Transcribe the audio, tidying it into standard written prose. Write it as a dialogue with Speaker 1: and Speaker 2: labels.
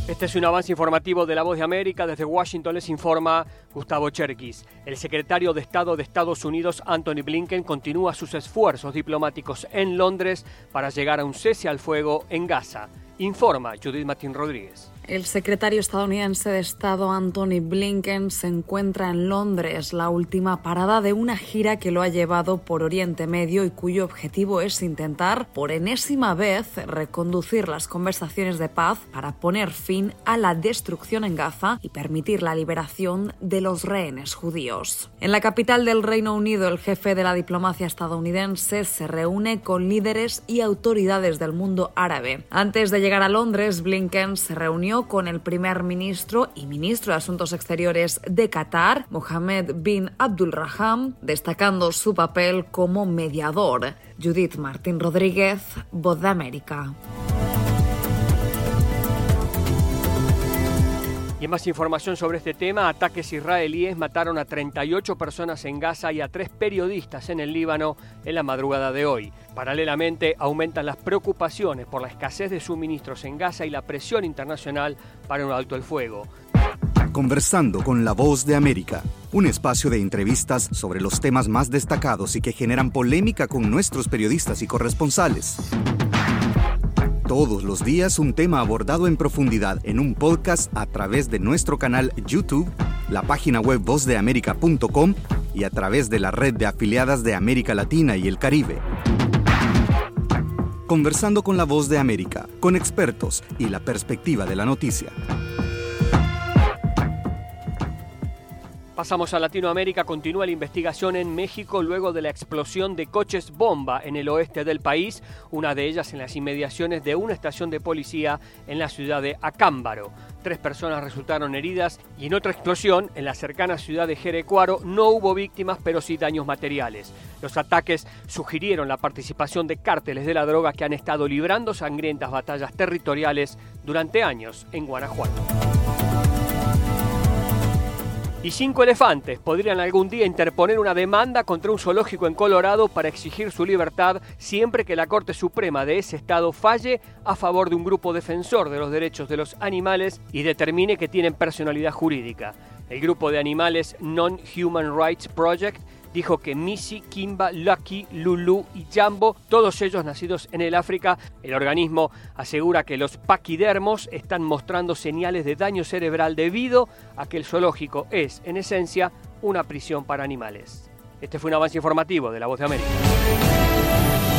Speaker 1: Este es un avance informativo de La Voz de América. Desde Washington les informa Gustavo Cherkis. El secretario de Estado de Estados Unidos, Antony Blinken, continúa sus esfuerzos diplomáticos en Londres para llegar a un cese al fuego en Gaza. Informa Judith Martín Rodríguez.
Speaker 2: El secretario estadounidense de Estado Antony Blinken se encuentra en Londres, la última parada de una gira que lo ha llevado por Oriente Medio y cuyo objetivo es intentar, por enésima vez, reconducir las conversaciones de paz para poner fin a la destrucción en Gaza y permitir la liberación de los rehenes judíos. En la capital del Reino Unido, el jefe de la diplomacia estadounidense se reúne con líderes y autoridades del mundo árabe. Antes de llegar a Londres, Blinken se reunió con el primer ministro y ministro de Asuntos Exteriores de Qatar, Mohammed bin Abdulrahman, destacando su papel como mediador. Judith Martín Rodríguez, Voz de América.
Speaker 1: Y en más información sobre este tema, ataques israelíes mataron a 38 personas en Gaza y a 3 periodistas en el Líbano en la madrugada de hoy. Paralelamente, aumentan las preocupaciones por la escasez de suministros en Gaza y la presión internacional para un alto el fuego.
Speaker 3: Conversando con La Voz de América, un espacio de entrevistas sobre los temas más destacados y que generan polémica con nuestros periodistas y corresponsales. Todos los días un tema abordado en profundidad en un podcast a través de nuestro canal YouTube, la página web vozdeamerica.com y a través de la red de afiliadas de América Latina y el Caribe. Conversando con La Voz de América, con expertos y la perspectiva de la noticia.
Speaker 1: Pasamos a Latinoamérica. Continúa la investigación en México luego de la explosión de coches bomba en el oeste del país, una de ellas en las inmediaciones de una estación de policía en la ciudad de Acámbaro. 3 personas resultaron heridas y en otra explosión en la cercana ciudad de Jerecuaro no hubo víctimas, pero sí daños materiales. Los ataques sugirieron la participación de cárteles de la droga que han estado librando sangrientas batallas territoriales durante años en Guanajuato. Y 5 elefantes podrían algún día interponer una demanda contra un zoológico en Colorado para exigir su libertad siempre que la Corte Suprema de ese estado falle a favor de un grupo defensor de los derechos de los animales y determine que tienen personalidad jurídica. El grupo de animales Non-Human Rights Project dijo que Missy, Kimba, Lucky, Lulu y Jambo, todos ellos nacidos en el África, el organismo asegura que los paquidermos están mostrando señales de daño cerebral debido a que el zoológico es, en esencia, una prisión para animales. Este fue un avance informativo de La Voz de América.